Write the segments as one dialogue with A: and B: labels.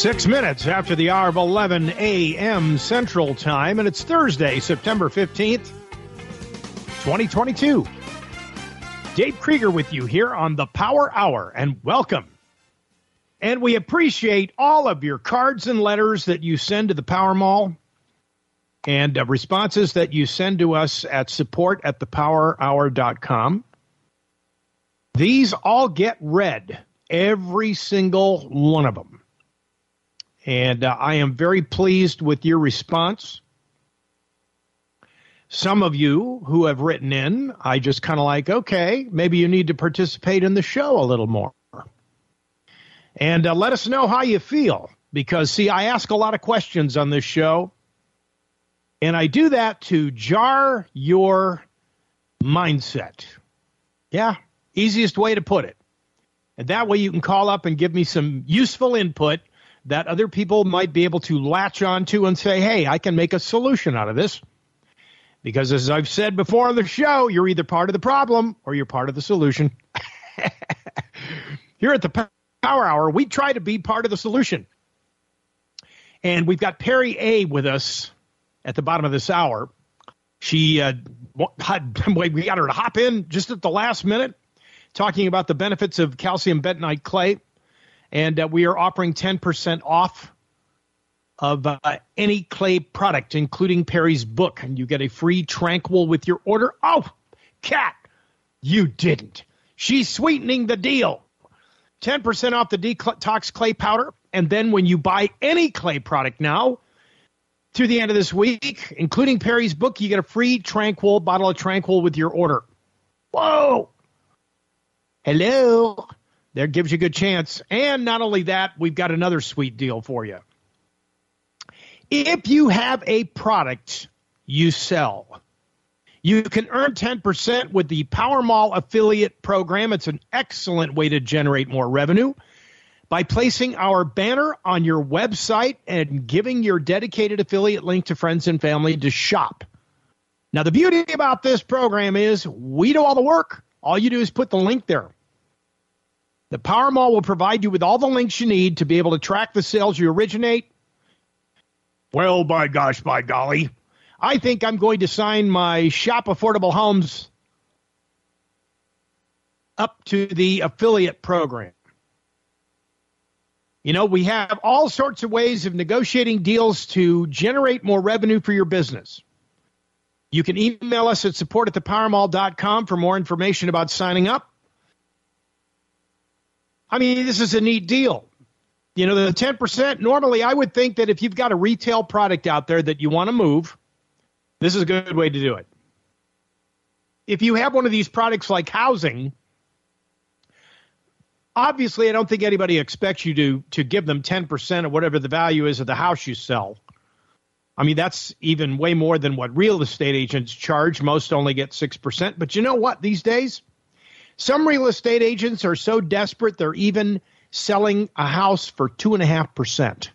A: 6 minutes after the hour of 11 a.m. Central Time, and it's Thursday, September 15th, 2022. Dave Krieger with you here on the Power Hour, and welcome. And we appreciate all of your cards and letters that you send to the Power Mall and responses that you send to us at support@thepowerhour.com. These all get read, every single one of them. And I am very pleased with your response. Some of you who have written in, I just kind of like, okay, maybe you need to participate in the show a little more. And let us know how you feel. Because, see, I ask a lot of questions on this show. And I do that to jar your mindset. Yeah, easiest way to put it. And that way you can call up and give me some useful input that other people might be able to latch onto and say, hey, I can make a solution out of this. Because as I've said before on the show, you're either part of the problem or you're part of the solution. Here at the Power Hour, we try to be part of the solution. And we've got Perry A. with us at the bottom of this hour. We got her to hop in just at the last minute, talking about the benefits of calcium bentonite clay. And we are offering 10% off of any clay product, including Perry's book. And you get a free Tranquil with your order. Oh, Kat, you didn't. She's sweetening the deal. 10% off the Detox Clay Powder. And then when you buy any clay product now, through the end of this week, including Perry's book, you get a free Tranquil, bottle of Tranquil with your order. Whoa. Hello. That gives you a good chance. And not only that, we've got another sweet deal for you. If you have a product you sell, you can earn 10% with the Power Mall affiliate program. It's an excellent way to generate more revenue by placing our banner on your website and giving your dedicated affiliate link to friends and family to shop. Now, the beauty about this program is we do all the work. All you do is put the link there. The Power Mall will provide you with all the links you need to be able to track the sales you originate. Well, by gosh, by golly, I think I'm going to sign my Shop Affordable Homes up to the affiliate program. You know, we have all sorts of ways of negotiating deals to generate more revenue for your business. You can email us at support@thepowermall.com for more information about signing up. I mean, this is a neat deal. You know, the 10%, normally I would think that if you've got a retail product out there that you want to move, this is a good way to do it. If you have one of these products like housing, obviously I don't think anybody expects you to give them 10% of whatever the value is of the house you sell. I mean, that's even way more than what real estate agents charge. Most only get 6%. But you know what? These days, some real estate agents are so desperate they're even selling a house for 2.5%.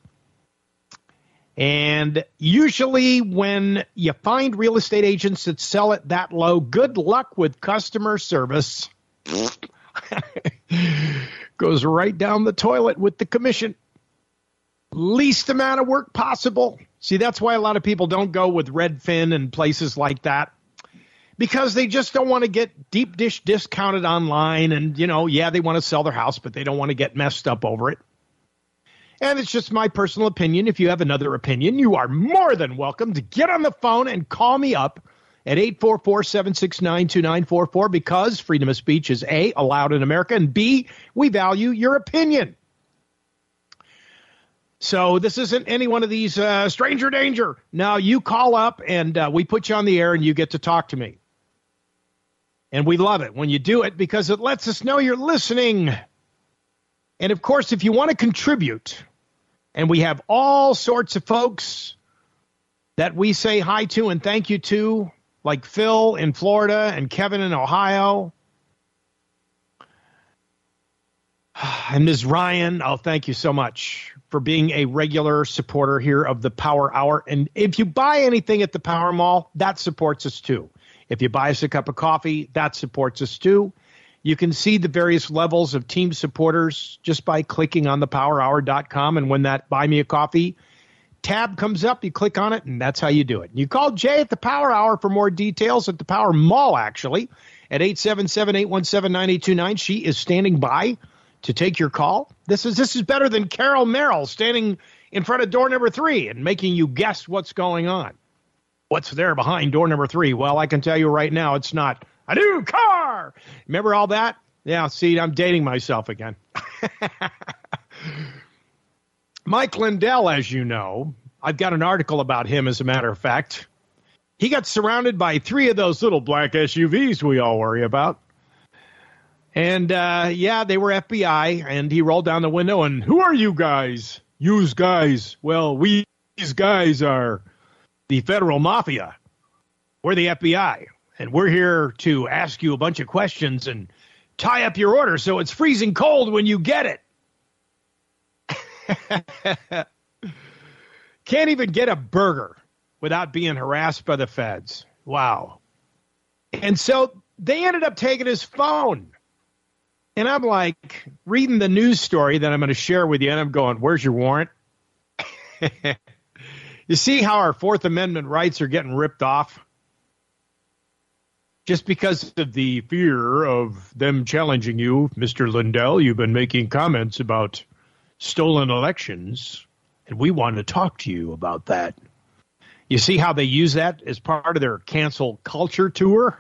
A: And usually when you find real estate agents that sell it that low, good luck with customer service. Goes right down the toilet with the commission. Least amount of work possible. See, that's why a lot of people don't go with Redfin and places like that. Because they just don't want to get deep dish discounted online. And, you know, yeah, they want to sell their house, but they don't want to get messed up over it. And it's just my personal opinion. If you have another opinion, you are more than welcome to get on the phone and call me up at 844-769-2944 because freedom of speech is A, allowed in America, and B, we value your opinion. So this isn't any one of these stranger danger. No, you call up and we put you on the air and you get to talk to me. And we love it when you do it because it lets us know you're listening. And, of course, if you want to contribute, and we have all sorts of folks that we say hi to and thank you to, like Phil in Florida and Kevin in Ohio. And Ms. Ryan, oh, thank you so much for being a regular supporter here of the Power Hour. And if you buy anything at the Power Mall, that supports us too. If you buy us a cup of coffee, that supports us too. You can see the various levels of team supporters just by clicking on thepowerhour.com. And when that Buy Me a Coffee tab comes up, you click on it, and that's how you do it. You call Jay at the Power Hour for more details at the Power Mall, actually, at 877-817-9829. She is standing by to take your call. This is better than Carol Merrill standing in front of door number 3 and making you guess what's going on. What's there behind door number 3? Well, I can tell you right now, it's not a new car. Remember all that? Yeah, see, I'm dating myself again. Mike Lindell, as you know, I've got an article about him, as a matter of fact. He got surrounded by 3 of those little black SUVs we all worry about. And, yeah, they were FBI, and he rolled down the window, and who are you guys? Yous guys. Well, these guys are the federal mafia. We're the FBI, and we're here to ask you a bunch of questions and tie up your order so it's freezing cold when you get it. Can't even get a burger without being harassed by the feds. Wow. And so they ended up taking his phone. And I'm like reading the news story that I'm going to share with you, and I'm going, where's your warrant? You see how our Fourth Amendment rights are getting ripped off? Just because of the fear of them challenging you, Mr. Lindell, you've been making comments about stolen elections, and we want to talk to you about that. You see how they use that as part of their cancel culture tour?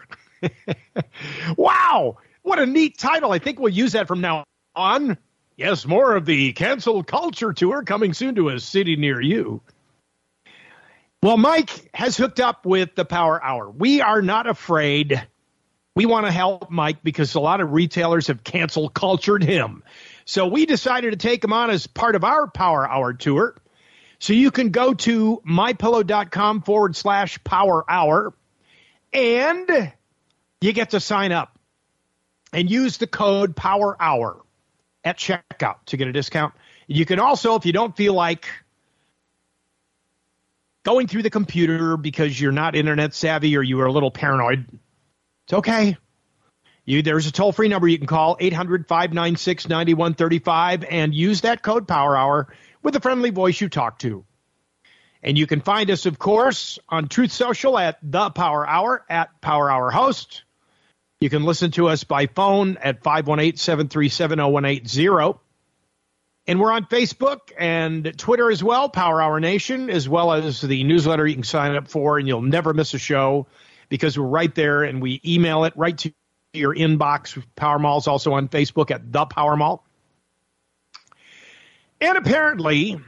A: Wow, what a neat title. I think we'll use that from now on. Yes, more of the cancel culture tour coming soon to a city near you. Well, Mike has hooked up with the Power Hour. We are not afraid. We want to help Mike because a lot of retailers have cancel cultured him. So we decided to take him on as part of our Power Hour tour. So you can go to mypillow.com/Power Hour, and you get to sign up and use the code Power Hour at checkout to get a discount. You can also, if you don't feel like going through the computer because you're not internet savvy or you are a little paranoid, it's okay. There's a toll-free number you can call, 800-596-9135, and use that code Power Hour with a friendly voice you talk to. And you can find us, of course, on Truth Social at The Power Hour, at Power Hour Host. You can listen to us by phone at 518-737-0180. And we're on Facebook and Twitter as well, Power Hour Nation, as well as the newsletter you can sign up for, and you'll never miss a show because we're right there, and we email it right to your inbox. Power Mall's also on Facebook at The Power Mall. And apparently,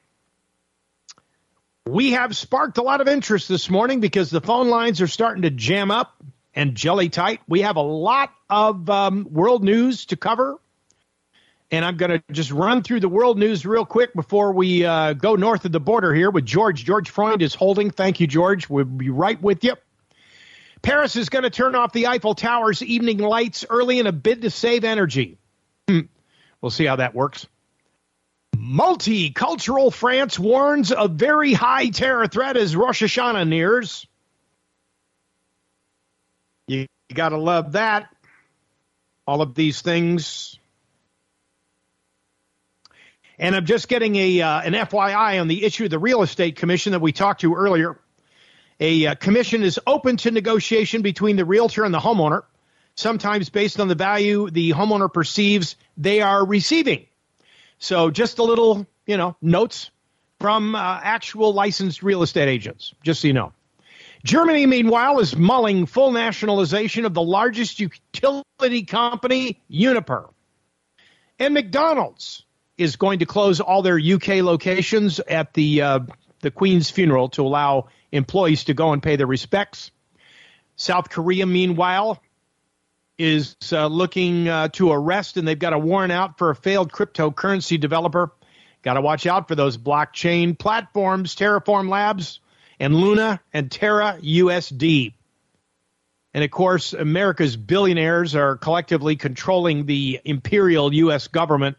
A: we have sparked a lot of interest this morning because the phone lines are starting to jam up and jelly tight. We have a lot of world news to cover. And I'm going to just run through the world news real quick before we go north of the border here with George. George Freund is holding. Thank you, George. We'll be right with you. Paris is going to turn off the Eiffel Tower's evening lights early in a bid to save energy. We'll see how that works. Multicultural France warns of very high terror threat as Rosh Hashanah nears. You got to love that. All of these things. And I'm just getting an FYI on the issue of the Real Estate Commission that we talked to earlier. A commission is open to negotiation between the realtor and the homeowner, sometimes based on the value the homeowner perceives they are receiving. So just a little, notes from actual licensed real estate agents, just so you know. Germany, meanwhile, is mulling full nationalization of the largest utility company, Uniper. And McDonald's is going to close all their UK locations at the Queen's funeral to allow employees to go and pay their respects. South Korea, meanwhile, is looking to arrest, and they've got a warrant out for a failed cryptocurrency developer. Got to watch out for those blockchain platforms, Terraform Labs, and Luna, and Terra USD. And, of course, America's billionaires are collectively controlling the imperial U.S. government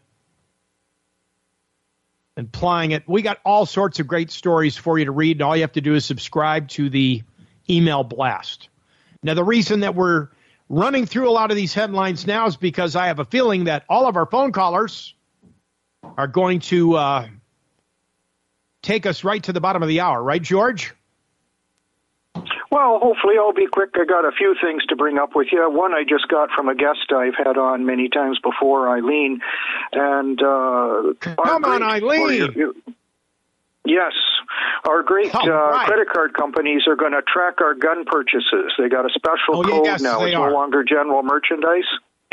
A: and plying it. We got all sorts of great stories for you to read, and all you have to do is subscribe to the email blast. Now, the reason that we're running through a lot of these headlines now is because I have a feeling that all of our phone callers are going to take us right to the bottom of the hour. Right, George?
B: Well, hopefully I'll be quick. I got a few things to bring up with you. One I just got from a guest I've had on many times before, Eileen. And
A: come on, Eileen.
B: Yes. Our great credit card companies are going to track our gun purchases. They got a special code now. It's no longer general merchandise.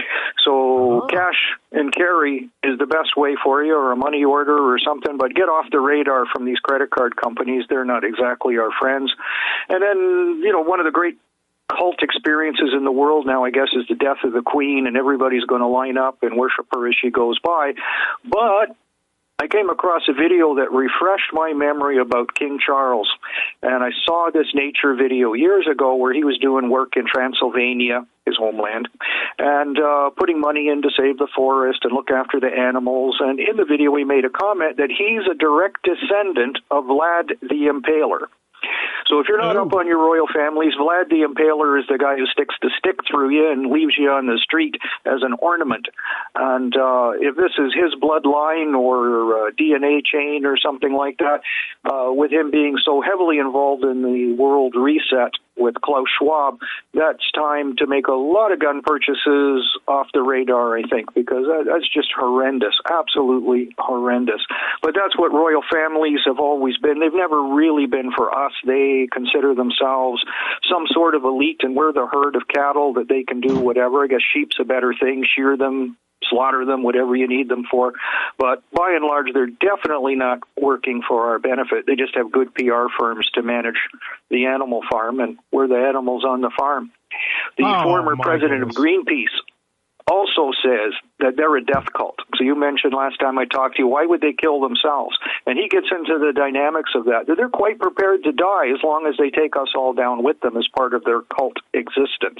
B: So cash and carry is the best way for you, or a money order or something, but get off the radar from these credit card companies. They're not exactly our friends. And then, one of the great cult experiences in the world now, I guess, is the death of the Queen, and everybody's going to line up and worship her as she goes by. But I came across a video that refreshed my memory about King Charles, and I saw this nature video years ago where he was doing work in Transylvania, his homeland, and putting money in to save the forest and look after the animals. And in the video, he made a comment that he's a direct descendant of Vlad the Impaler. So if you're not up on your royal families, Vlad the Impaler is the guy who sticks the stick through you and leaves you on the street as an ornament. And if this is his bloodline or DNA chain or something like that, with him being so heavily involved in the world reset with Klaus Schwab, that's time to make a lot of gun purchases off the radar, I think, because that's just horrendous, absolutely horrendous. But that's what royal families have always been. They've never really been for us. They consider themselves some sort of elite, and we're the herd of cattle that they can do whatever. I guess sheep's a better thing, shear them, slaughter them, whatever you need them for. But by and large, they're definitely not working for our benefit. They just have good PR firms to manage the animal farm, and we're the animals on the farm. The former president of Greenpeace also says that they're a death cult. So you mentioned last time I talked to you, why would they kill themselves? And he gets into the dynamics of that. They're quite prepared to die as long as they take us all down with them as part of their cult existence.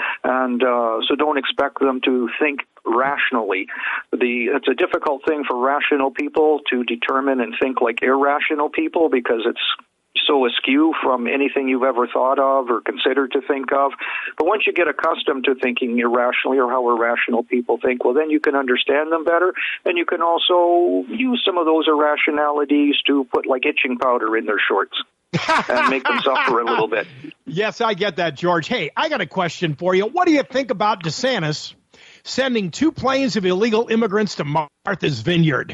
B: And so don't expect them to think rationally. It's a difficult thing for rational people to determine and think like irrational people, because it's so askew from anything you've ever thought of or considered to think of. But once you get accustomed to thinking irrationally, or how irrational people think, well, then you can understand them better, and you can also use some of those irrationalities to put like itching powder in their shorts and make them suffer a little bit.
A: Yes, I get that, George. Hey, I got a question for you. What do you think about DeSantis sending 2 planes of illegal immigrants to Martha's Vineyard?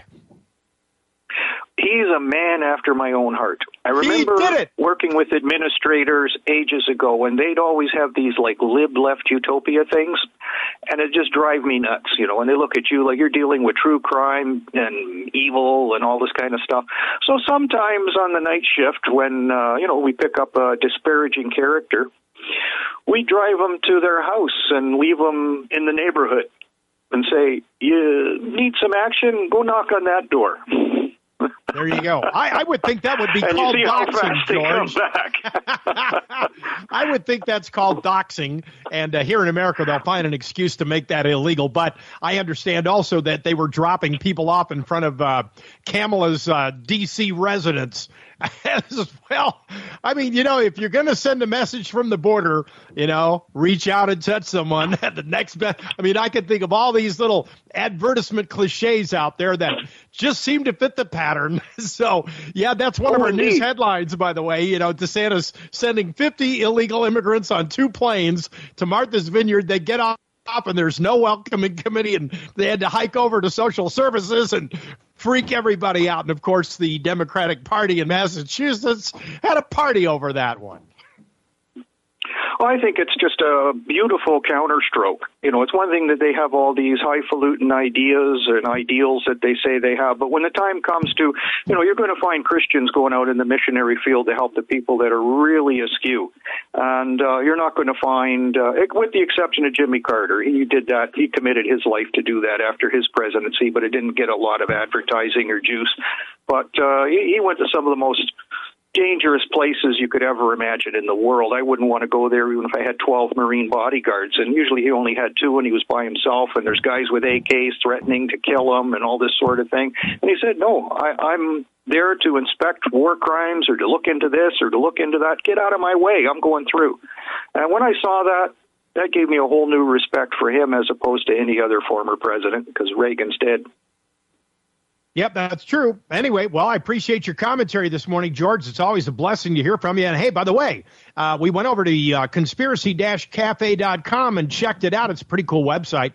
B: He's a man after my own heart. I remember working with administrators ages ago, and they'd always have these like left utopia things, and it just drive me nuts, and they look at you like you're dealing with true crime and evil and all this kind of stuff. So sometimes on the night shift when, we pick up a disparaging character, we drive them to their house and leave them in the neighborhood and say, you need some action? Go knock on that door.
A: There you go. I would think that would be called doxing, George. I would think that's called doxing, and here in America they'll find an excuse to make that illegal. But I understand also that they were dropping people off in front of Kamala's D.C. residence as well. I mean, if you're going to send a message from the border, reach out and touch someone at the next best. I mean, I could think of all these little advertisement cliches out there that just seem to fit the pattern. So, yeah, that's one of our news headlines, by the way. DeSantis sending 50 illegal immigrants on 2 planes to Martha's Vineyard. They get off and there's no welcoming committee, and they had to hike over to social services and freak everybody out. And, of course, the Democratic Party in Massachusetts had a party over that one.
B: Well, I think it's just a beautiful counterstroke. It's one thing that they have all these highfalutin ideas and ideals that they say they have, but when the time comes to, you're going to find Christians going out in the missionary field to help the people that are really askew. And you're not going to find, with the exception of Jimmy Carter, he did that. He committed his life to do that after his presidency, but it didn't get a lot of advertising or juice. But he went to some of the most dangerous places you could ever imagine in the world. I wouldn't want to go there even if I had 12 Marine bodyguards, and usually he only had 2 and he was by himself, and there's guys with AKs threatening to kill him and all this sort of thing. And he said, no, I'm there to inspect war crimes or to look into this or to look into that. Get out of my way. I'm going through. And when I saw that, that gave me a whole new respect for him as opposed to any other former president, because Reagan's dead.
A: Yep, that's true. Anyway, well, I appreciate your commentary this morning, George. It's always a blessing to hear from you. And hey, by the way, we went over to conspiracy-cafe.com and checked it out. It's a pretty cool website.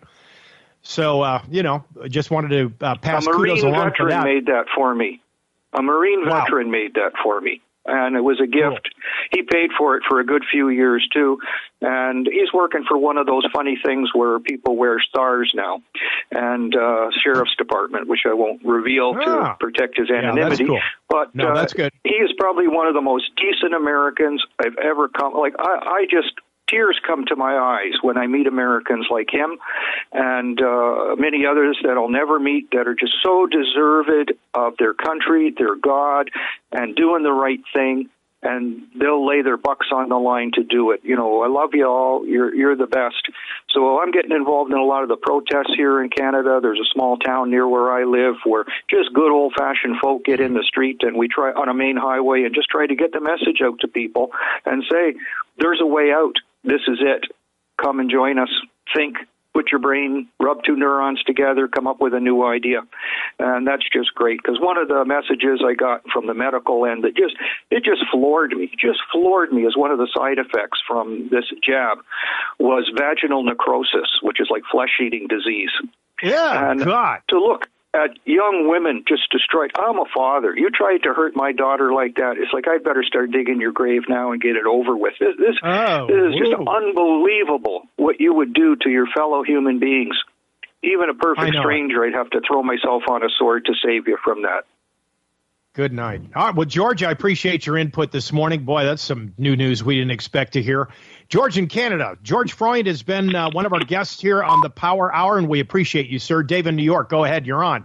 A: So, just wanted to pass kudos along for that.
B: A Marine veteran made that for me. A Marine veteran made that for me. And it was a gift. Cool. He paid for it for a good few years, too. And he's working for one of those funny things where people wear stars now. And Sheriff's Department, which I won't reveal to protect his anonymity.
A: Yeah, that's cool.
B: But
A: that's good.
B: He is probably one of the most decent Americans I've ever come. Like, I just... tears come to my eyes when I meet Americans like him and many others that I'll never meet that are just so deserved of their country, their God, and doing the right thing. And they'll lay their bucks on the line to do it. You know, I love you all. You're the best. So I'm getting involved in a lot of the protests here in Canada. There's a small town near where I live where just good old-fashioned folk get in the street, and we try on a main highway and just try to get the message out to people and say, there's a way out. This is it. Come and join us. Think. Put your brain, rub two neurons together, come up with a new idea. And that's just great, because one of the messages I got from the medical end that just floored me as one of the side effects from this jab was vaginal necrosis, which is like flesh-eating disease.
A: Yeah,
B: and
A: God.
B: To look at young women just destroyed. I'm a father. You tried to hurt my daughter like that. It's like, I'd better start digging your grave now and get it over with. This is just unbelievable what you would do to your fellow human beings. Even a perfect stranger, I'd have to throw myself on a sword to save you from that.
A: Good night. All right, well, George, I appreciate your input this morning. Boy, that's some new news we didn't expect to hear. George in Canada. George Freund has been one of our guests here on the Power Hour, and we appreciate you, sir. Dave in New York, go ahead. You're on.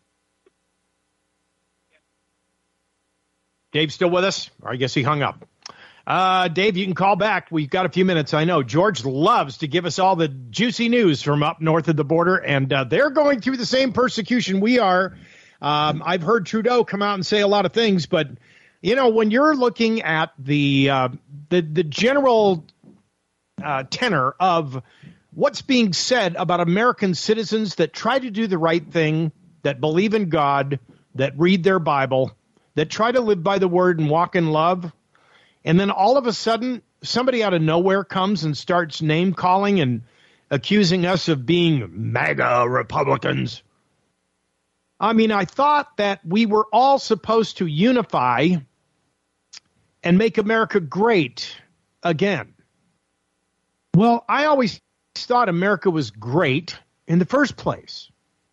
A: Dave still with us? Or I guess he hung up. Dave, you can call back. We've got a few minutes, I know. George loves to give us all the juicy news from up north of the border, and they're going through the same persecution we are. I've heard Trudeau come out and say a lot of things, but, you know, when you're looking at the general tenor of what's being said about American citizens that try to do the right thing, that believe in God, that read their Bible, that try to live by the word and walk in love, and then all of a sudden somebody out of nowhere comes and starts name-calling and accusing us of being MAGA Republicans. I mean, I thought that we were all supposed to unify and make America great again. Well, I always thought America was great in the first place.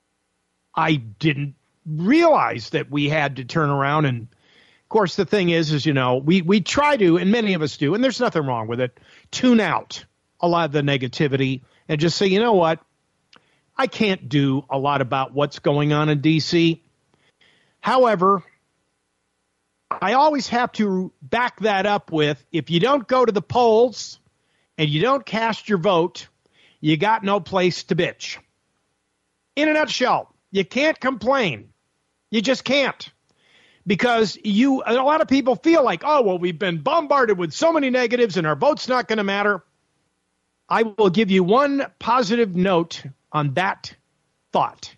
A: I didn't realize that we had to turn around. And, of course, the thing is, you know, we try to, and many of us do, and there's nothing wrong with it, tune out a lot of the negativity and just say, you know what? I can't do a lot about what's going on in D.C. However, I always have to back that up with, if you don't go to the polls and you don't cast your vote, you got no place to bitch. In a nutshell, you can't complain. You just can't. Because a lot of people feel like, oh, well, we've been bombarded with so many negatives and our vote's not going to matter. I will give you one positive note on that thought.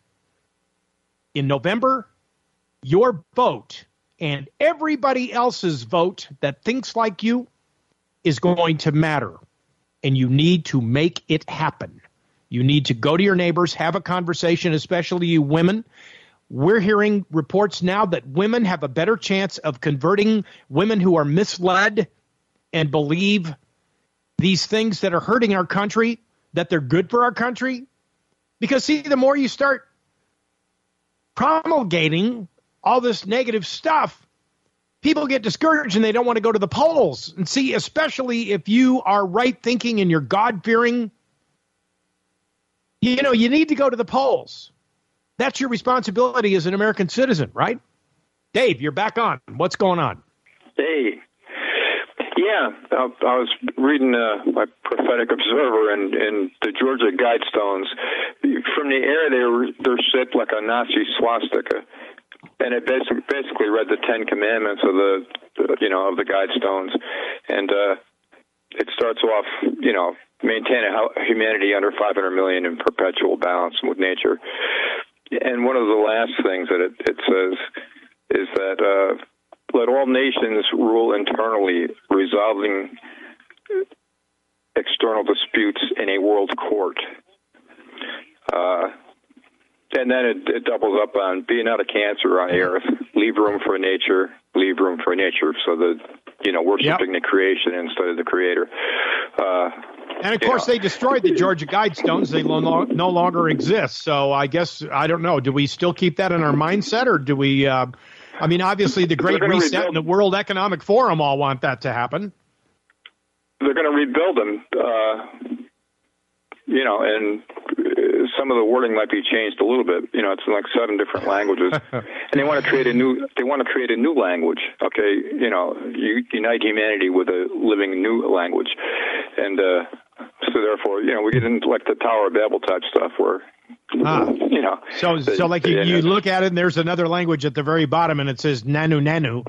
A: In November, your vote and everybody else's vote that thinks like you is going to matter. And you need to make it happen. You need to go to your neighbors, have a conversation, especially you women. We're hearing reports now that women have a better chance of converting women who are misled and believe these things that are hurting our country, that they're good for our country. Because, see, the more you start promulgating all this negative stuff, people get discouraged and they don't want to go to the polls. And see, especially if you are right-thinking and you're God-fearing, you know, you need to go to the polls. That's your responsibility as an American citizen, right? Dave, you're back on. What's going on?
C: Hey. Yeah, I was reading my Prophetic Observer and the Georgia Guidestones. From the air, they're shaped like a Nazi swastika, and it basically read the Ten Commandments of the Guidestones. And it starts off, maintain humanity under 500 million in perpetual balance with nature. And one of the last things that it says is that let all nations rule internally, resolving external disputes in a world court. And then it doubles up on be not a cancer on the earth, leave room for nature, so that, worshiping the creation instead of the creator.
A: And, of course, they destroyed the Georgia Guidestones. They no longer exist. So I guess, I don't know, do we still keep that in our mindset, or do we obviously the Great Reset and the World Economic Forum all want that to happen.
C: They're going to rebuild them, and some of the wording might be changed a little bit. It's in like 7 different languages, and they want to create a new language. Okay, unite humanity with a living new language, and so therefore, we get into like the Tower of Babel type stuff where.
A: So like you look at it, and there's another language at the very bottom, and it says Nanu Nanu.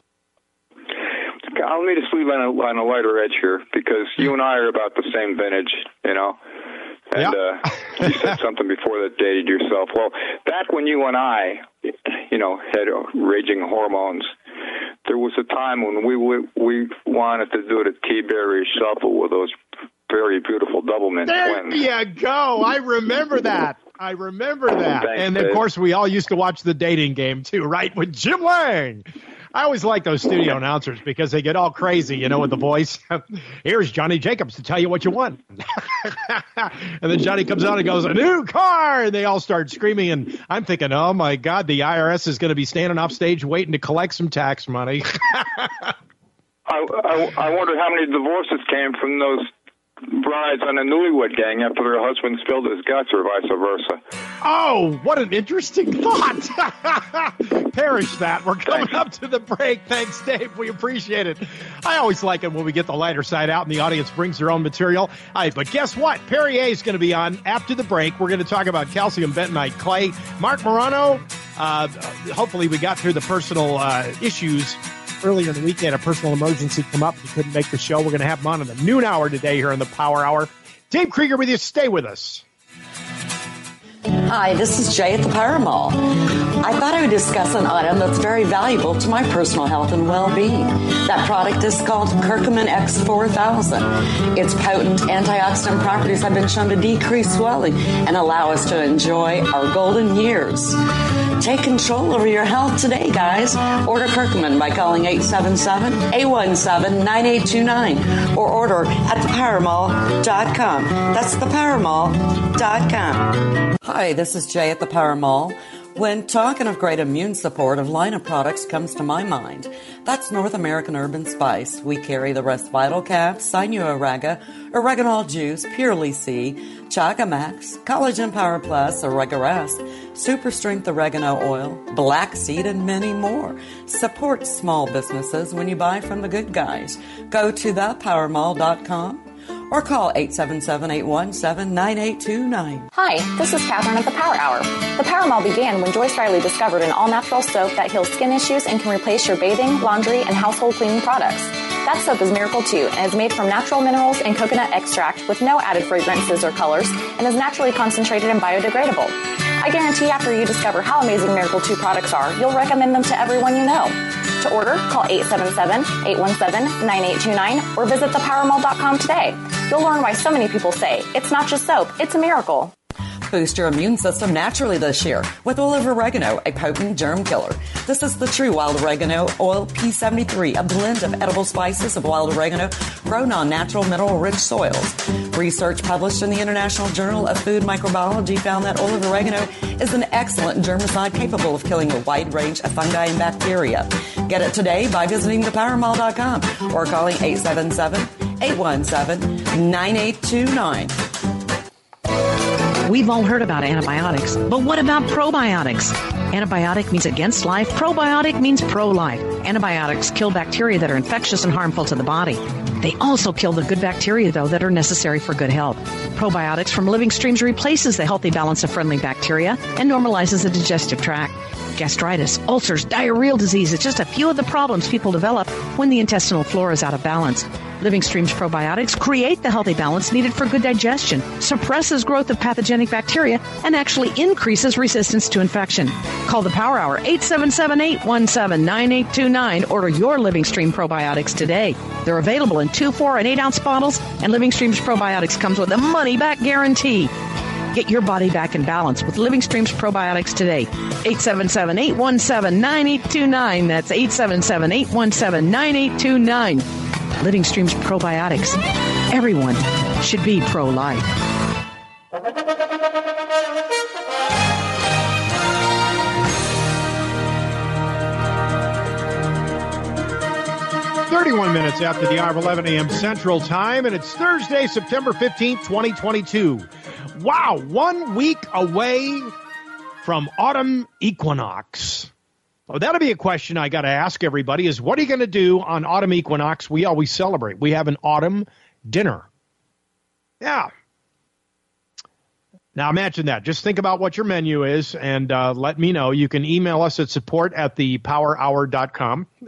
C: I'll need to sleep on a lighter edge here, because you and I are about the same vintage, And you said something before that dated yourself. Well, back when you and I, had raging hormones, there was a time when we wanted to do the T-Berry shuffle with those very beautiful Doublemint twins.
A: There you go. I remember that.
C: Thanks,
A: and, of course, we all used to watch The Dating Game, too, right, with Jim Lang. I always like those studio announcers because they get all crazy, with the voice. Here's Johnny Jacobs to tell you what you want. And then Johnny comes out and goes, a new car! And they all start screaming, and I'm thinking, oh, my God, the IRS is going to be standing off stage waiting to collect some tax money.
C: I wonder how many divorces came from those brides on the Newlywed Gang after their husband spilled his guts, or vice versa.
A: Oh, what an interesting thought. Perish that. We're coming up to the break. Thanks, Dave. We appreciate it. I always like it when we get the lighter side out and the audience brings their own material. But guess what? Perrier is going to be on after the break. We're going to talk about calcium bentonite clay. Mark Morano, hopefully we got through the personal issues. Earlier in the week, they had a personal emergency come up. He couldn't make the show. We're going to have him on in the noon hour today here in the Power Hour. Dave Krieger with you. Stay with us.
D: Hi, this is Jay at the Power Mall. I thought I would discuss an item that's very valuable to my personal health and well-being. That product is called Curcumin X4000. Its potent antioxidant properties have been shown to decrease swelling and allow us to enjoy our golden years. Take control over your health today, guys. Order Curcumin by calling 877-817-9829 or order at thepowermall.com. That's thepowermall.com. Hi, this is Jay at the Power Mall. When talking of great immune support, a line of products comes to my mind. That's North American Herb & Spice. We carry the Rest Vital Cap, Sinuoraga, Oreganol Juice, Purely C, Chaga Max, Collagen Power Plus, Oregarest, Super Strength Oregano Oil, Black Seed, and many more. Support small businesses when you buy from the good guys. Go to thepowermall.com. or call 877-817-9829.
E: Hi, this is Catherine at the Power Hour. The Power Mall began when Joyce Riley discovered an all-natural soap that heals skin issues and can replace your bathing, laundry, and household cleaning products. That soap is Miracle 2 and is made from natural minerals and coconut extract with no added fragrances or colors and is naturally concentrated and biodegradable. I guarantee after you discover how amazing Miracle 2 products are, you'll recommend them to everyone you know. To order, call 877-817-9829 or visit thepowermall.com today. You'll learn why so many people say, it's not just soap, it's a miracle.
D: Boost your immune system naturally this year with oil of oregano, a potent germ killer. This is the true wild oregano oil P73, a blend of edible spices of wild oregano grown on natural mineral-rich soils. Research published in the International Journal of Food Microbiology found that oil of oregano is an excellent germicide capable of killing a wide range of fungi and bacteria. Get it today by visiting thepowermall.com or calling 877-817-9829.
F: We've all heard about antibiotics, but what about probiotics? Antibiotic means against life. Probiotic means pro-life. Antibiotics kill bacteria that are infectious and harmful to the body. They also kill the good bacteria, though, that are necessary for good health. Probiotics from living streams replaces the healthy balance of friendly bacteria and normalizes the digestive tract. Gastritis, ulcers, diarrheal disease is just a few of the problems people develop when the intestinal flora is out of balance. Living Stream's probiotics create the healthy balance needed for good digestion, suppresses growth of pathogenic bacteria, and actually increases resistance to infection. Call the Power Hour, 877-817-9829. Order your Living Stream probiotics today. They're available in 2, 4, and 8-ounce bottles, and Living Stream's probiotics comes with a money-back guarantee. Get your body back in balance with Living Stream's probiotics today. 877-817-9829. That's 877-817-9829. Living Stream's probiotics. Everyone should be pro-life.
A: Minutes after the hour of 11 a.m. Central Time, and it's Thursday, September 15th, 2022. Wow, 1 week away from autumn equinox. Well, that'll be a question I got to ask everybody is, what are you going to do on autumn equinox? We always celebrate. We have an autumn dinner. Yeah. Now imagine that. Just think about what your menu is and let me know. You can email us at support@thepowerhour.com.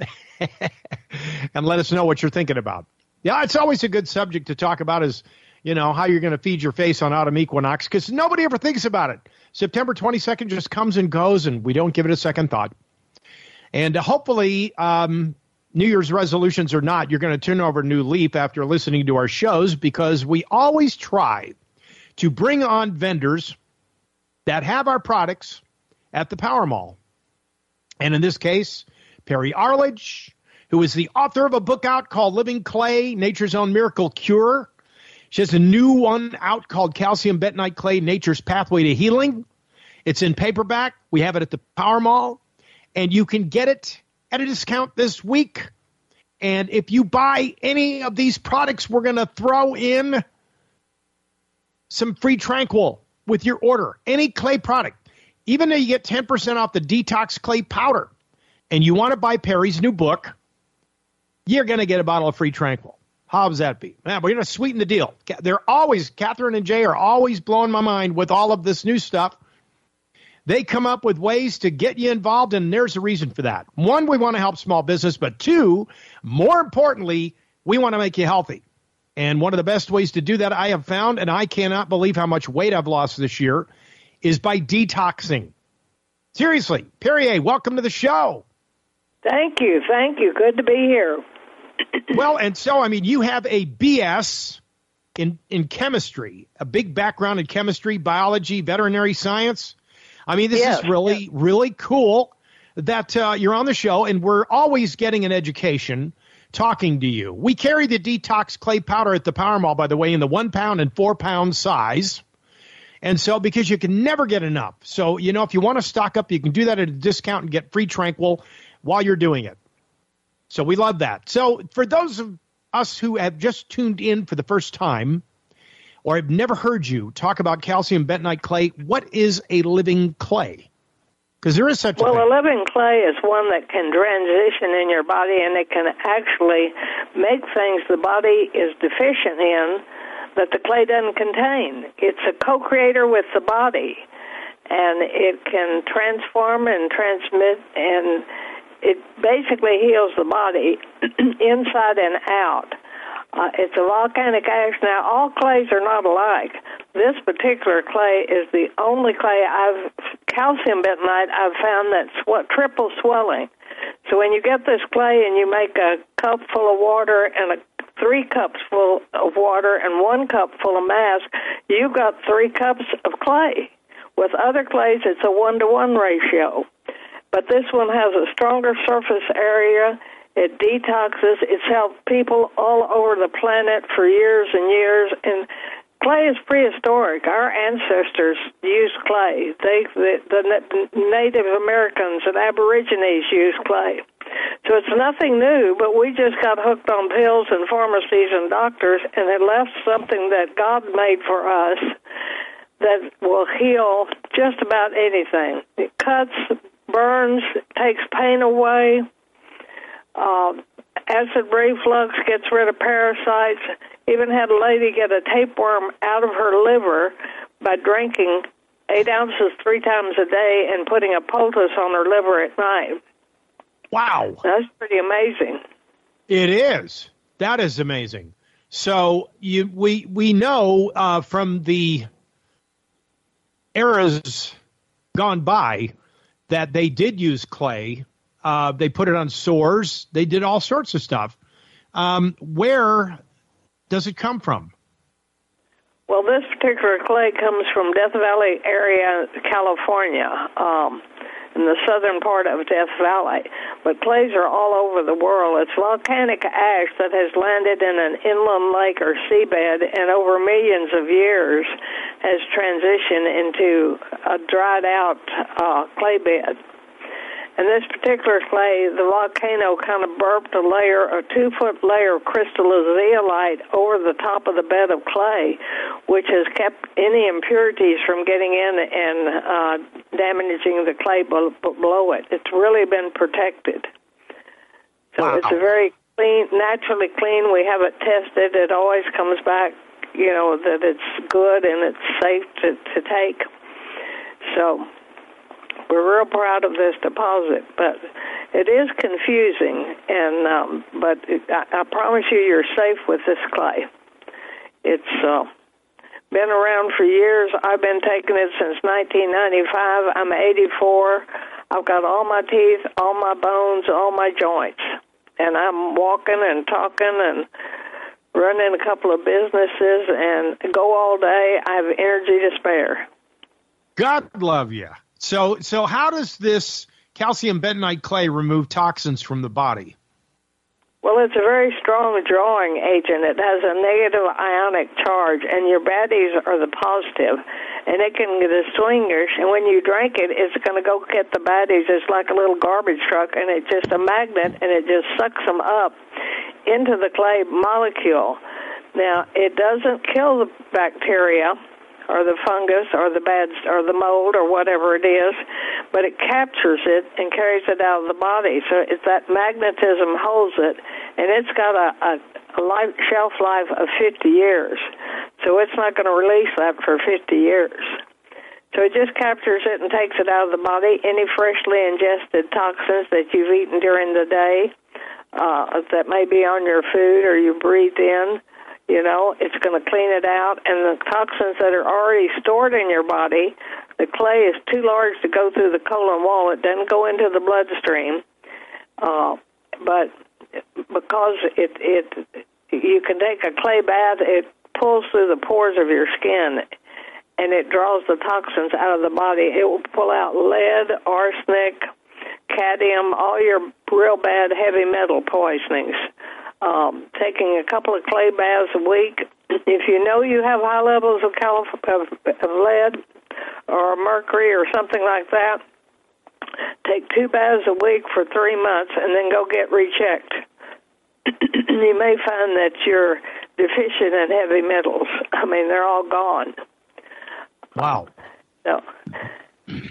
A: And let us know what you're thinking about. Yeah, it's always a good subject to talk about is, you know, how you're going to feed your face on autumn equinox, because nobody ever thinks about it. September 22nd just comes and goes, and we don't give it a second thought. And hopefully, New Year's resolutions or not, you're going to turn over a new leaf after listening to our shows, because we always try to bring on vendors that have our products at the Power Mall. And in this case, Perry Arledge, who is the author of a book out called Living Clay, Nature's Own Miracle Cure. She has a new one out called Calcium Bentonite Clay, Nature's Pathway to Healing. It's in paperback. We have it at the Power Mall, and you can get it at a discount this week. And if you buy any of these products, we're going to throw in some free Tranquil with your order. Any clay product. Even though you get 10% off the Detox Clay Powder, and you want to buy Perry's new book, you're going to get a bottle of free Tranquil. How does that be? Man, we're going to sweeten the deal. They're always, Catherine and Jay are always blowing my mind with all of this new stuff. They come up with ways to get you involved, and there's a reason for that. One, we want to help small business, but two, more importantly, we want to make you healthy. And one of the best ways to do that I have found, and I cannot believe how much weight I've lost this year, is by detoxing. Seriously, Perrier, welcome to the show.
G: Thank you. Good to be here.
A: Well, and so, I mean, you have a BS in chemistry, a big background in chemistry, biology, veterinary science. I mean, this is really, really cool that you're on the show, and we're always getting an education talking to you. We carry the Detox Clay Powder at the Power Mall, by the way, in the 1 pound and 4 pound size. And so, because you can never get enough. So, you know, if you want to stock up, you can do that at a discount and get free Tranquil while you're doing it. So we love that. So for those of us who have just tuned in for the first time or have never heard you talk about calcium bentonite clay, what is a living clay? Because there is such a thing.
G: Well, a living clay is one that can transition in your body, and it can actually make things the body is deficient in that the clay doesn't contain. It's a co-creator with the body, and it can transform and transmit, and it basically heals the body inside and out. It's a volcanic ash. Now, all clays are not alike. This particular clay is the only clay calcium bentonite I've found that's triple swelling. So when you get this clay and you make a cup full of water and 3 cups full of water and 1 cup full of mass, you've got 3 cups of clay. With other clays, it's a 1-to-1 ratio. But this one has a stronger surface area. It detoxes. It's helped people all over the planet for years and years. And clay is prehistoric. Our ancestors used clay. The Native Americans and Aborigines used clay. So it's nothing new, but we just got hooked on pills and pharmacies and doctors, and it left something that God made for us that will heal just about anything. It cuts, burns, takes pain away. Acid reflux gets rid of parasites. Even had a lady get a tapeworm out of her liver by drinking 8 ounces 3 times a day and putting a poultice on her liver at night.
A: Wow.
G: That's pretty amazing.
A: It is. That is amazing. So we know from the eras gone by that they did use clay. They put it on sores. They did all sorts of stuff. Where does it come from?
G: Well, this particular clay comes from Death Valley area, California, in the southern part of Death Valley. But clays are all over the world. It's volcanic ash that has landed in an inland lake or seabed and over millions of years has transitioned into a dried out clay bed. And this particular clay, the volcano kind of burped a 2-foot layer of crystalline zeolite over the top of the bed of clay, which has kept any impurities from getting in and damaging the clay below it. It's really been protected. So It's a very clean, naturally clean. We have it tested. It always comes back, that it's good and it's safe to take. So we're real proud of this deposit, but it is confusing, and but I promise you're safe with this clay. It's been around for years. I've been taking it since 1995. I'm 84. I've got all my teeth, all my bones, all my joints, and I'm walking and talking and running a couple of businesses and go all day. I have energy to spare.
A: God love you. So how does this calcium bentonite clay remove toxins from the body?
G: Well, it's a very strong drawing agent. It has a negative ionic charge, and your baddies are the positive, and it can distinguish. And when you drink it, it's going to go get the baddies. It's like a little garbage truck, and it's just a magnet, and it just sucks them up into the clay molecule. Now, it doesn't kill the bacteria or the fungus or the or the mold or whatever it is, but it captures it and carries it out of the body. So it's that magnetism holds it, and it's got a shelf life of 50 years. So it's not going to release that for 50 years. So it just captures it and takes it out of the body. Any freshly ingested toxins that you've eaten during the day that may be on your food or you breathe in, it's going to clean it out. And the toxins that are already stored in your body, the clay is too large to go through the colon wall. It doesn't go into the bloodstream. But because you can take a clay bath, it pulls through the pores of your skin, and it draws the toxins out of the body. It will pull out lead, arsenic, cadmium, all your real bad heavy metal poisonings. Taking a couple of clay baths a week. If you know you have high levels of lead or mercury or something like that, take 2 baths a week for 3 months and then go get rechecked. You may find that you're deficient in heavy metals. I mean, they're all gone.
A: Wow.
G: So,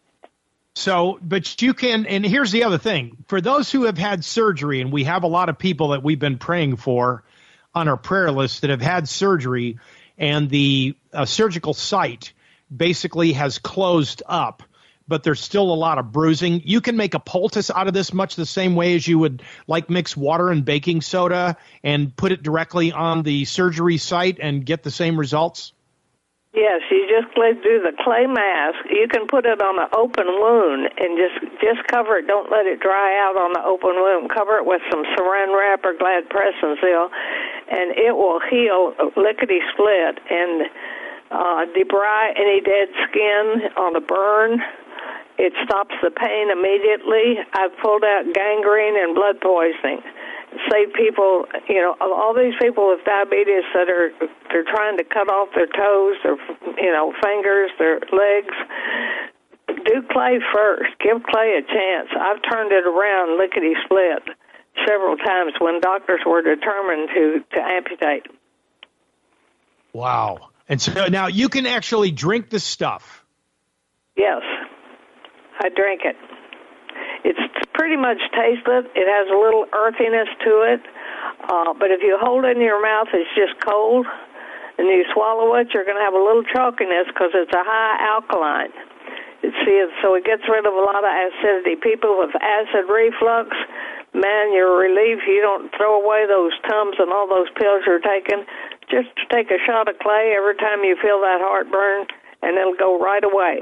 A: So, but you can, and here's the other thing. For those who have had surgery, and we have a lot of people that we've been praying for on our prayer list that have had surgery, and the surgical site basically has closed up, but there's still a lot of bruising. You can make a poultice out of this much the same way as you would like mix water and baking soda and put it directly on the surgery site and get the same results.
G: Yes, you just do the clay mask. You can put it on an open wound and just cover it. Don't let it dry out on the open wound. Cover it with some saran wrap or Glad press and seal, and it will heal lickety-split and debride any dead skin on a burn. It stops the pain immediately. I've pulled out gangrene and blood poisoning. Save people, all these people with diabetes that they're trying to cut off their toes, their fingers, their legs. Do clay first. Give clay a chance. I've turned it around lickety-split several times when doctors were determined to amputate.
A: Wow. And so now you can actually drink this stuff.
G: Yes, I drink it. It's pretty much tasteless. It has a little earthiness to it. But if you hold it in your mouth, it's just cold. And you swallow it, you're going to have a little chalkiness because it's a high alkaline. So it gets rid of a lot of acidity. People with acid reflux, man, you're relieved. You don't throw away those Tums and all those pills you're taking. Just take a shot of clay every time you feel that heartburn, and it'll go right away.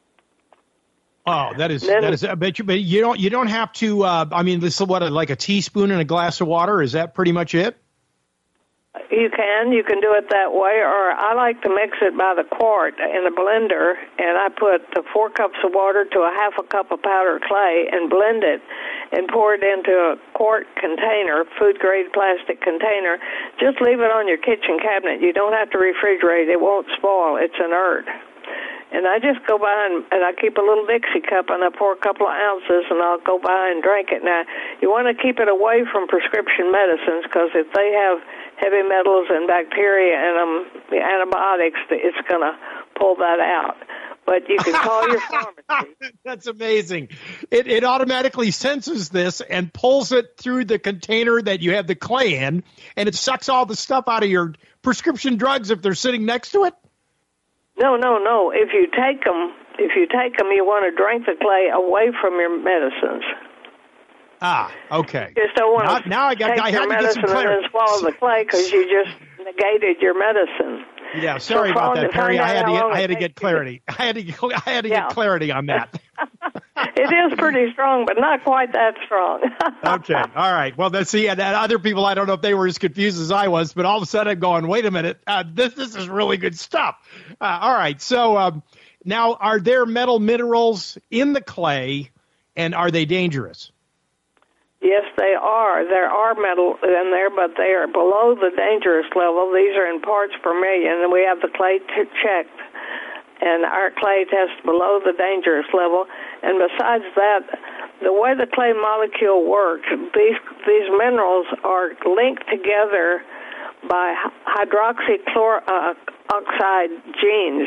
A: Oh, that is. But you don't have to. I mean, this is like a teaspoon in a glass of water. Is that pretty much it?
G: You can do it that way, or I like to mix it by the quart in a blender, and I put 4 cups of water to a half a cup of powdered clay and blend it and pour it into a quart container, food-grade plastic container. Just leave it on your kitchen cabinet. You don't have to refrigerate. It won't spoil. It's inert. And I just go by and I keep a little Dixie cup, and I pour a couple of ounces, and I'll go by and drink it. Now, you want to keep it away from prescription medicines, because if they have heavy metals and bacteria in them, the antibiotics, it's going to pull that out. But you can call your pharmacy.
A: That's amazing. It automatically senses this and pulls it through the container that you have the clay in, and it sucks all the stuff out of your prescription drugs if they're sitting next to it?
G: No. If you take them, you want to drink the clay away from your medicines.
A: Ah, okay.
G: You just don't want
A: now I had to get some clarity.
G: And then swallow the clay because you just negated your medicine.
A: Yeah, sorry about that, Perry. I had to get clarity. I had to get clarity on that.
G: It is pretty strong, but not quite that strong.
A: Okay, all right. Well, that other people, I don't know if they were as confused as I was, but all of a sudden I'm going, wait a minute, this is really good stuff. All right, so now are there metal minerals in the clay, and are they dangerous?
G: Yes, they are. There are metal in there, but they are below the dangerous level. These are in parts per million, and we have the clay checked. And our clay tests below the dangerous level. And besides that, the way the clay molecule works, these minerals are linked together by hydroxychloroxide genes,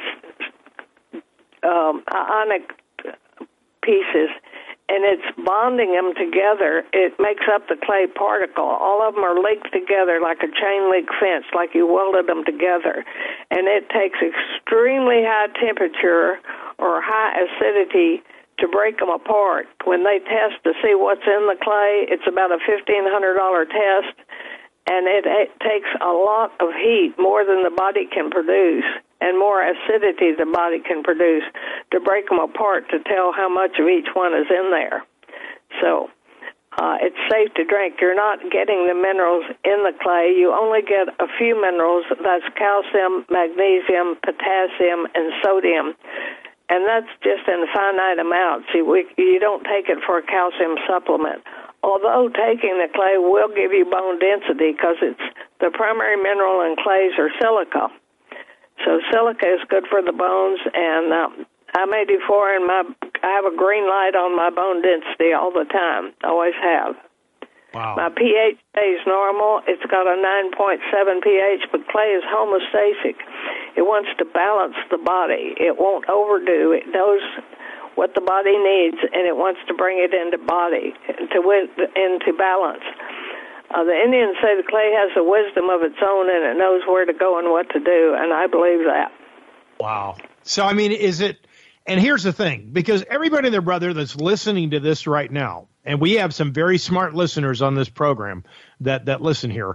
G: ionic pieces. And it's bonding them together. It makes up the clay particle. All of them are linked together like a chain link fence, like you welded them together. And it takes extremely high temperature or high acidity to break them apart. When they test to see what's in the clay, it's about a $1,500 test, and it takes a lot of heat, more than the body can produce, and more acidity the body can produce to break them apart to tell how much of each one is in there. So it's safe to drink. You're not getting the minerals in the clay. You only get a few minerals. That's calcium, magnesium, potassium, and sodium. And that's just in finite amounts. You don't take it for a calcium supplement. Although taking the clay will give you bone density, because it's the primary mineral in clays are silica. So silica is good for the bones, and I'm 84, and I have a green light on my bone density all the time. Always have.
A: Wow.
G: My pH stays normal. It's got a 9.7 pH, but clay is homeostatic. It wants to balance the body. It won't overdo. It knows what the body needs, and it wants to bring it into balance. The Indians say the clay has a wisdom of its own, and it knows where to go and what to do, and I believe that.
A: Wow. So, I mean, is it, and here's the thing, because everybody and their brother that's listening to this right now, and we have some very smart listeners on this program that listen here,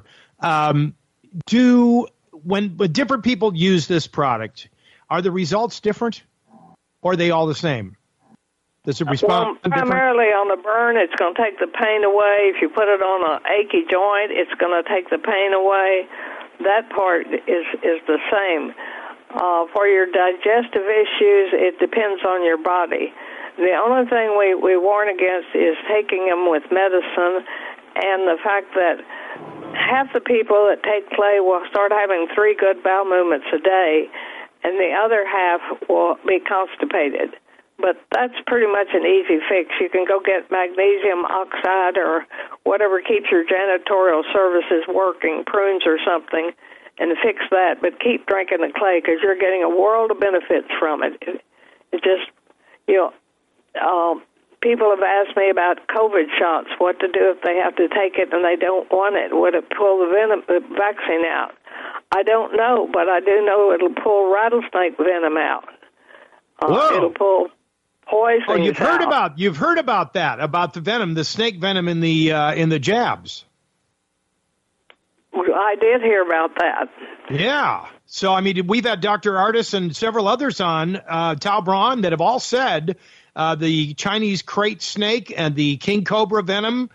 A: when different people use this product, are the results different, or are they all the same? Does it respond
G: primarily on the burn, it's going to take the pain away. If you put it on an achy joint, it's going to take the pain away. That part is the same. For your digestive issues, it depends on your body. The only thing we warn against is taking them with medicine, and the fact that half the people that take clay will start having 3 good bowel movements a day, and the other half will be constipated. But that's pretty much an easy fix. You can go get magnesium oxide or whatever keeps your janitorial services working, prunes or something, and fix that. But keep drinking the clay, because you're getting a world of benefits from it. It just, people have asked me about COVID shots, what to do if they have to take it and they don't want it. Would it pull the vaccine out? I don't know, but I do know it'll pull rattlesnake venom out. It'll pull poison.
A: Oh, you've heard about that, about the venom, the snake venom in the jabs.
G: I did hear about that.
A: Yeah. So, I mean, we've had Dr. Artis and several others on, Tal Braun, that have all said the Chinese crate snake and the king cobra venom,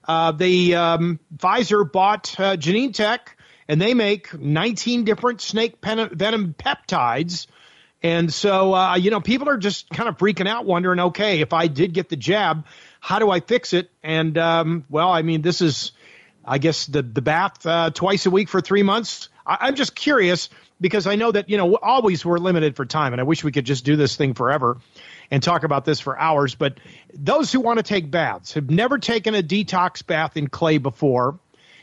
A: Pfizer bought Genentech, and they make 19 different snake venom peptides. And so, people are just kind of freaking out, wondering, okay, if I did get the jab, how do I fix it? And, this is, I guess, the bath twice a week for 3 months. I'm just curious because I know that, always we're limited for time, and I wish we could just do this thing forever and talk about this for hours. But those who want to take baths, have never taken a detox bath in clay before,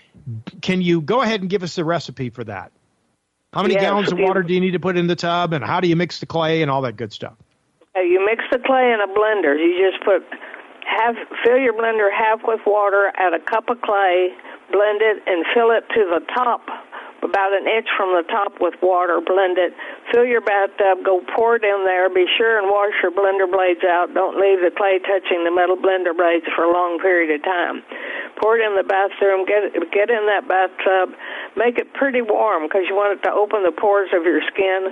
A: can you go ahead and give us the recipe for that? How many gallons of water do you need to put in the tub, and how do you mix the clay and all that good stuff?
G: You mix the clay in a blender. You just fill your blender half with water, add a cup of clay, blend it, and fill it to the top, about an inch from the top with water. Blend it, fill your bathtub, go pour it in there. Be sure and wash your blender blades out. Don't leave the clay touching the metal blender blades for a long period of time. Pour it in the bathroom, get in that bathtub, make it pretty warm because you want it to open the pores of your skin.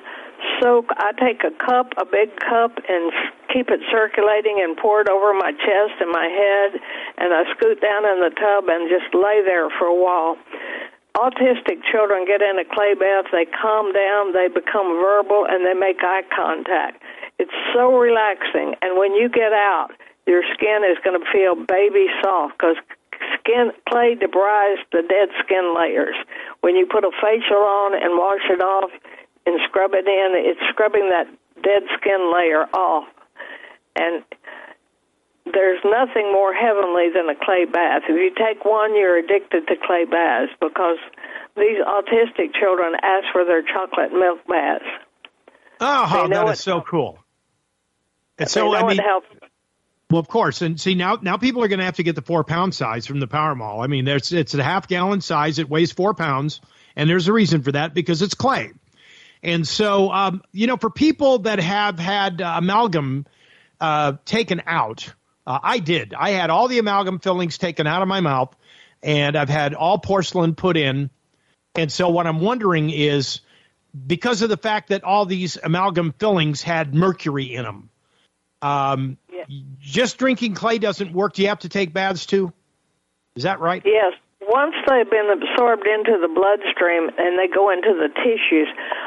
G: I take a big cup, and keep it circulating and pour it over my chest and my head, and I scoot down in the tub and just lay there for a while. Autistic children get in a clay bath, they calm down, they become verbal, and they make eye contact. It's so relaxing, and when you get out, your skin is going to feel baby soft because clay debrides the dead skin layers. When you put a facial on and wash it off and scrub it in, it's scrubbing that dead skin layer off. And there's nothing more heavenly than a clay bath. If you take one, you're addicted to clay baths because these autistic children ask for their chocolate milk baths.
A: Oh, that is so cool.
G: It's so, it helps.
A: Well, of course. And see, now people are going to have to get the 4-pound size from the Power Mall. I mean, it's a half-gallon size. It weighs 4 pounds. And there's a reason for that because it's clay. And so, for people that have had amalgam taken out, I did. I had all the amalgam fillings taken out of my mouth, and I've had all porcelain put in. And so what I'm wondering is, because of the fact that all these amalgam fillings had mercury in them, just drinking clay doesn't work. Do you have to take baths too? Is that right?
G: Yes. Once they've been absorbed into the bloodstream and they go into the tissues,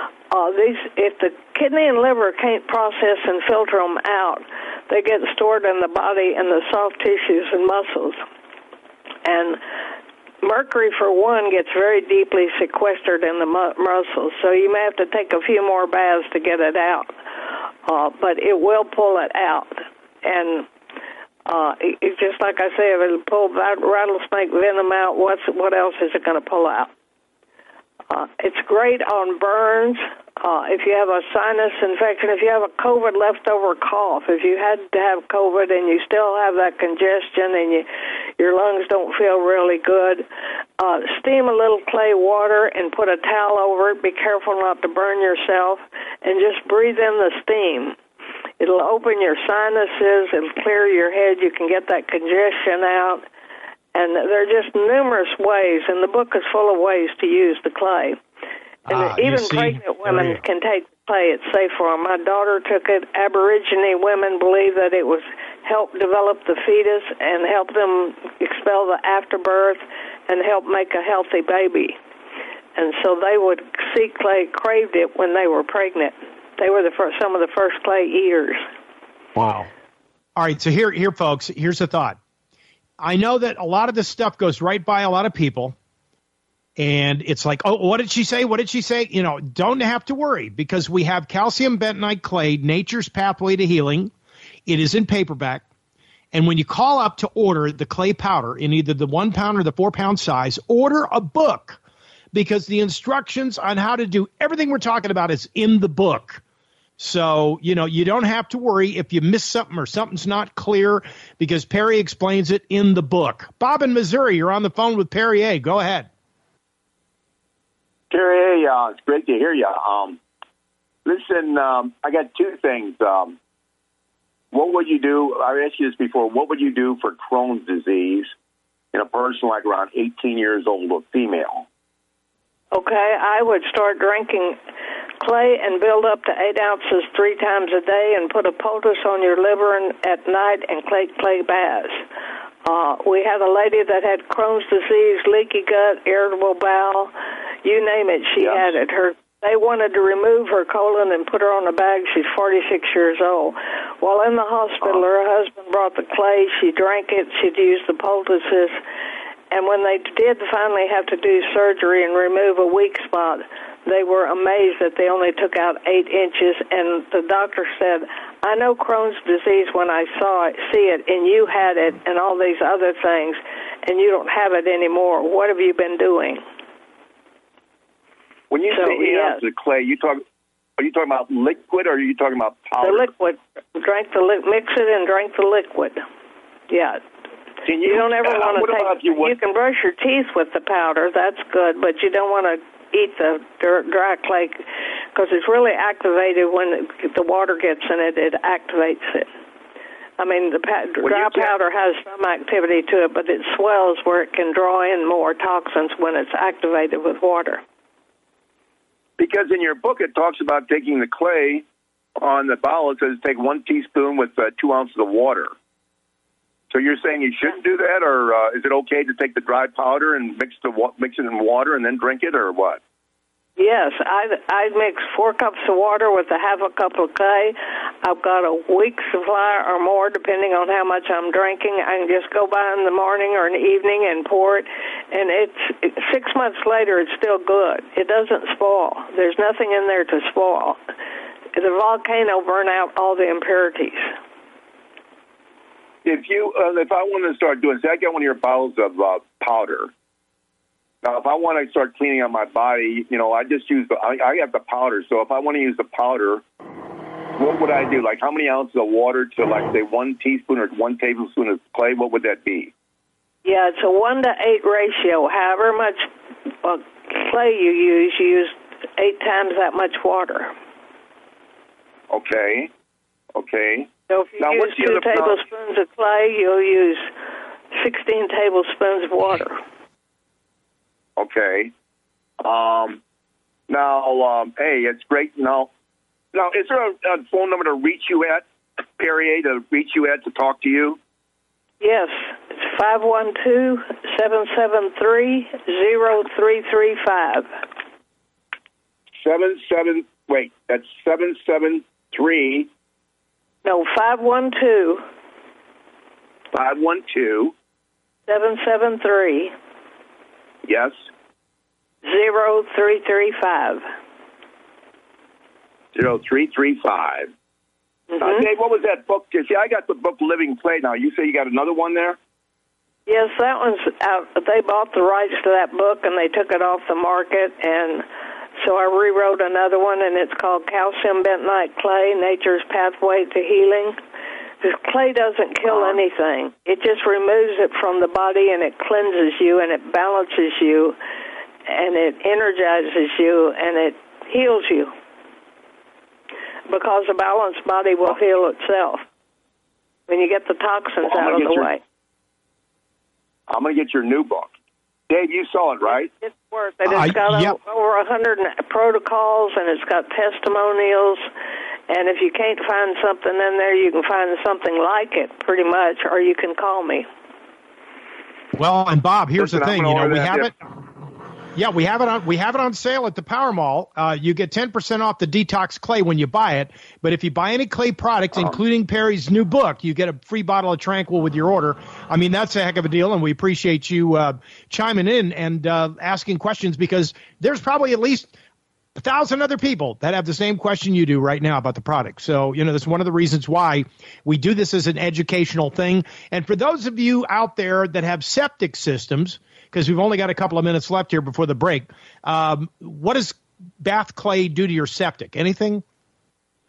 G: if the kidney and liver can't process and filter them out, they get stored in the body in the soft tissues and muscles. And mercury, for one, gets very deeply sequestered in the muscles, so you may have to take a few more baths to get it out. But it will pull it out. And it's just like I say, if it'll pull rattlesnake venom out, what else is it going to pull out? It's great on burns. If you have a sinus infection, if you have a COVID leftover cough, if you had to have COVID and you still have that congestion and your lungs don't feel really good, steam a little clay water and put a towel over it. Be careful not to burn yourself, and just breathe in the steam. It'll open your sinuses. It'll clear your head. You can get that congestion out. And there are just numerous ways, and the book is full of ways to use the clay. And even pregnant women can take the clay. It's safe for them. My daughter took it. Aborigine women believe that it was help develop the fetus and help them expel the afterbirth and help make a healthy baby. And so they would see clay, craved it when they were pregnant. They were some of the first clay eaters.
A: Wow. All right, so here, folks, here's the thought. I know that a lot of this stuff goes right by a lot of people, and it's like, oh, what did she say? What did she say? Don't have to worry because we have calcium bentonite clay, Nature's Pathway to Healing. It is in paperback, and when you call up to order the clay powder in either the 1 pound or the 4 pound size, order a book because the instructions on how to do everything we're talking about is in the book. So, you don't have to worry if you miss something or something's not clear because Perry explains it in the book. Bob in Missouri, you're on the phone with Perry A. Go ahead.
H: Perry A., it's great to hear you. Listen, I got two things. What would you do? I asked you this before. What would you do for Crohn's disease in a person like around 18 years old, a female?
G: Okay, I would start drinking clay and build up to 8 ounces 3 times a day and put a poultice on your liver at night and clay baths. We had a lady that had Crohn's disease, leaky gut, irritable bowel, you name it, she had it. They wanted to remove her colon and put her on a bag. She's 46 years old. While in the hospital, her husband brought the clay. She drank it. She'd used the poultices. And when they did finally have to do surgery and remove a weak spot, they were amazed that they only took out 8 inches. And the doctor said, I know Crohn's disease when I see it, and you had it and all these other things, and you don't have it anymore. What have you been doing?
H: When you say 8 ounces of clay, are you talking about liquid or are you talking about powder?
G: The liquid. Mix it and drink the liquid. Yeah. You don't ever want to take. You can brush your teeth with the powder. That's good, but you don't want to eat the dry clay because it's really activated when the water gets in it. It activates it. I mean, the dry powder has some activity to it, but it swells where it can draw in more toxins when it's activated with water.
H: Because in your book it talks about taking the clay on the bottle. It says take 1 teaspoon with 2 ounces of water. So you're saying you shouldn't do that, or is it okay to take the dry powder and mix it in water and then drink it, or what?
G: Yes, I mix 4 cups of water with a half a cup of clay. I've got a week's supply or more, depending on how much I'm drinking. I can just go by in the morning or in the evening and pour it, and it's 6 months later, it's still good. It doesn't spoil. There's nothing in there to spoil. The volcano burned out all the impurities.
H: If I wanted to start doing, say I get one of your bottles of powder. Now, if I want to start cleaning out my body, I just use I have the powder. So if I want to use the powder, what would I do? Like how many ounces of water to, like, say, 1 teaspoon or 1 tablespoon of clay? What would that be?
G: Yeah, it's a 1-to-8 ratio. However much clay you use 8 times that much water.
H: Okay.
G: So if you use 2 tablespoons of clay, you'll use 16 tablespoons of water.
H: Okay. Hey, it's great. Now, is there a phone number to reach you at, Perrier, to talk to you?
G: Yes. It's 512-773-0335.
H: That's 773.
G: No, 512.
H: 512.
G: 773.
H: Yes.
G: 0335.
H: 0335. Dave, what was that book? See, I got the book Living Clay now. You say you got another one there?
G: Yes, that one's out. They bought the rights to that book, and they took it off the market, and so I rewrote another one, and it's called Calcium Bentonite Clay, Nature's Pathway to Healing. This clay doesn't kill anything. It just removes it from the body, and it cleanses you, and it balances you, and it energizes you, and it heals you. Because a balanced body will heal itself when you get the toxins out of the way.
H: I'm going to get your new book. Dave, you saw it, right?
G: It's worth it. It's got over 100 protocols, and it's got testimonials. And if you can't find something in there, you can find something like it, pretty much, or you can call me.
A: Well, and Bob, here's the thing. We have it. Yeah, we have it on sale at the Power Mall. You get 10% off the Detox Clay when you buy it. But if you buy any clay products, including Perry's new book, you get a free bottle of Tranquil with your order. I mean, that's a heck of a deal, and we appreciate you chiming in and asking questions, because there's probably at least 1,000 other people that have the same question you do right now about the product. So, that's one of the reasons why we do this as an educational thing. And for those of you out there that have septic systems, because we've only got a couple of minutes left here before the break, what does bath clay do to your septic? Anything?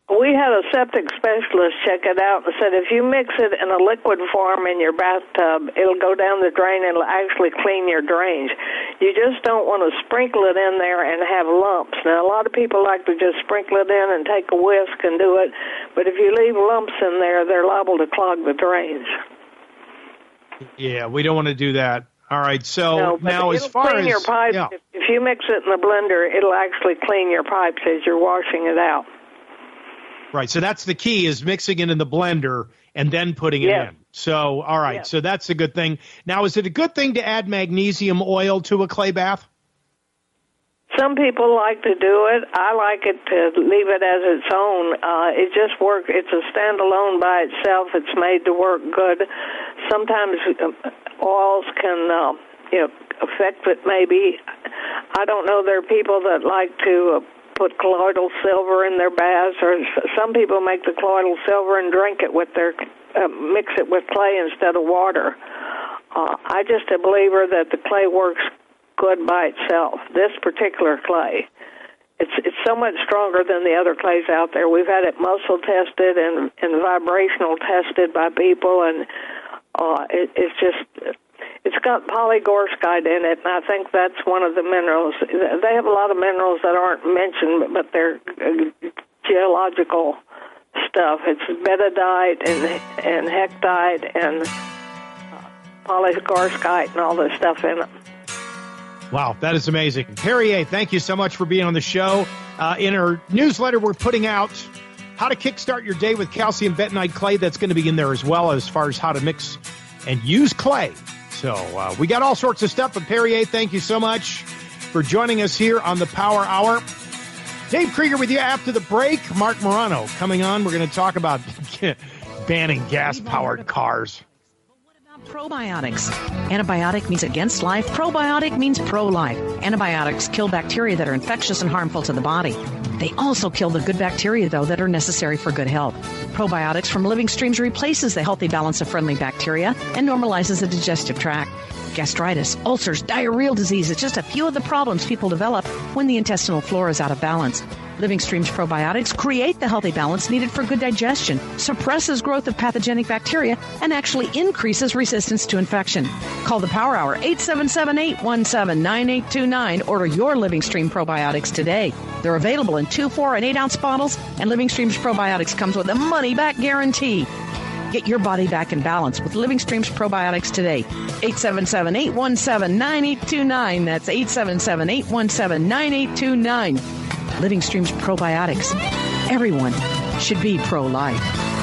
G: We had a septic specialist check it out and said if you mix it in a liquid form in your bathtub, it'll go down the drain and it'll actually clean your drains. You just don't want to sprinkle it in there and have lumps. Now, a lot of people like to just sprinkle it in and take a whisk and do it, but if you leave lumps in there, they're liable to clog the drains.
A: Yeah, we don't want to do that. All right, so now as far as
G: your pipes, if you mix it in the blender, it'll actually clean your pipes as you're washing it out.
A: Right, so that's the key, is mixing it in the blender and then putting it in. So, all right, so that's a good thing. Now, is it a good thing to add magnesium oil to a clay bath?
G: Some people like to do it. I like it to leave it as its own. It just works. It's a standalone by itself. It's made to work good. Sometimes oils can affect it maybe. I don't know. There are people that like to put colloidal silver in their baths, or some people make the colloidal silver and drink it with their mix it with clay instead of water. I just a believer that the clay works good by itself. This particular clay, it's so much stronger than the other clays out there. We've had it muscle tested and vibrational tested by people, and it's got polygorskite in it, and I think that's one of the minerals. They have a lot of minerals that aren't mentioned, but they're geological stuff. It's betadite and hectite and polygorskite and all this stuff in it.
A: Wow, that is amazing. Perrier, thank you so much for being on the show. In our newsletter, we're putting out how to kickstart your day with calcium bentonite clay. That's going to be in there as well, as far as how to mix and use clay. So we got all sorts of stuff. But Perrier, thank you so much for joining us here on the Power Hour. Dave Krieger with you after the break. Mark Morano coming on. We're going to talk about banning gas-powered cars.
F: Probiotics. Antibiotic means against life. Probiotic means pro-life. Antibiotics kill bacteria that are infectious and harmful to the body. They also kill the good bacteria, though, that are necessary for good health. Probiotics from Living Streams replaces the healthy balance of friendly bacteria and normalizes the digestive tract. Gastritis, ulcers, diarrheal disease is just a few of the problems people develop when the intestinal flora is out of balance. Living Streams probiotics create the healthy balance needed for good digestion, suppresses growth of pathogenic bacteria, and actually increases resistance to infection. Call the Power Hour, 877-817-9829. Order your Living Stream probiotics today. They're available in 2, 4, and 8-ounce bottles, and Living Streams probiotics comes with a money-back guarantee. Get your body back in balance with Living Streams probiotics today. 877-817-9829. That's 877-817-9829. Living Streams probiotics. Everyone should be pro-life.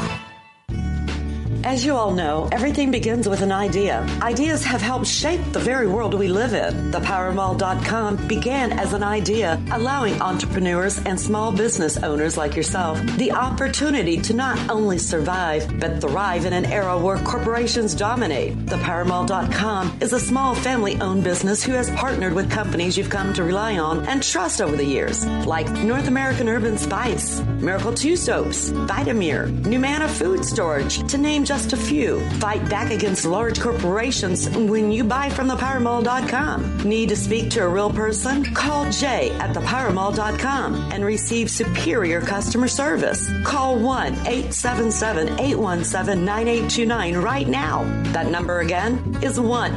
D: As you all know, everything begins with an idea. Ideas have helped shape the very world we live in. ThePowerMall.com began as an idea, allowing entrepreneurs and small business owners like yourself the opportunity to not only survive, but thrive in an era where corporations dominate. ThePowerMall.com is a small family-owned business who has partnered with companies you've come to rely on and trust over the years, like North American Urban Spice, Miracle 2 Soaps, Vitamir, Numana Food Storage, to name just a few. Fight back against large corporations when you buy from ThePowerMall.com. Need to speak to a real person? Call Jay at ThePowerMall.com and receive superior customer service. Call 1-877-817-9829 right now. That number again is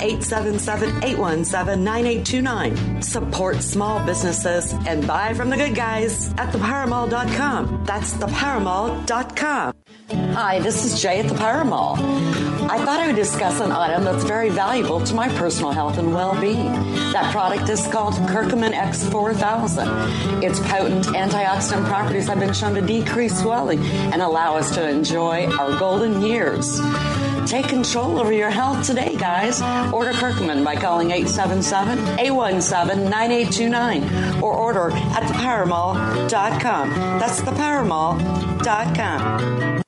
D: 1-877-817-9829. Support small businesses and buy from the good guys at ThePowerMall.com. That's ThePowerMall.com.
I: Hi, this is Jay at the Power Mall. I thought I would discuss an item that's very valuable to my personal health and well-being. That product is called Curcumin X4000. Its potent antioxidant properties have been shown to decrease swelling and allow us to enjoy our golden years. Take control over your health today, guys. Order Curcumin by calling 877-817-9829 or order at thepowermall.com. That's thepowermall.com.